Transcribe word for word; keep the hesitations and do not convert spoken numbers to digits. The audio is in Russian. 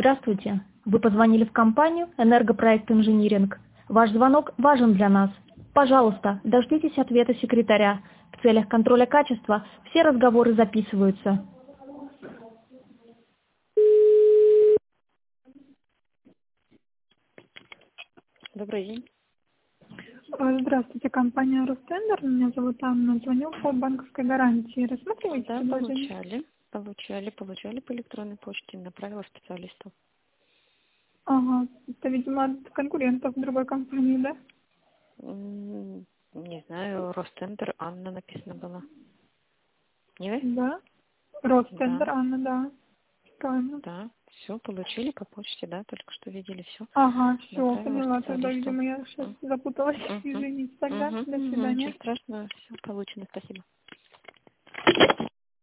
Здравствуйте. Вы позвонили в компанию «Энергопроект Инжиниринг». Ваш звонок важен для нас. Пожалуйста, дождитесь ответа секретаря. В целях контроля качества все разговоры записываются. Добрый день. А, Здравствуйте, компания «Ростендер». Меня зовут Анна. Звоню по банковской гарантии. Рассматриваете Да, предложение? получали. Получали, получали по электронной почте. Направила специалисту. Ага. Это, видимо, от конкурентов другой компании, да? М, Не знаю, Ростендер, Анна написано было. Не вы? Да. Да, «Ростендер», Анна, да. Правильно. да. Все, получили по почте, да, только что видели все. Ага, все, Направила поняла. Тогда, специалисту. видимо, я сейчас М, запуталась. мгм, Извините тогда. мгм, До мгм, свидания. Ничего страшного, все получено, спасибо.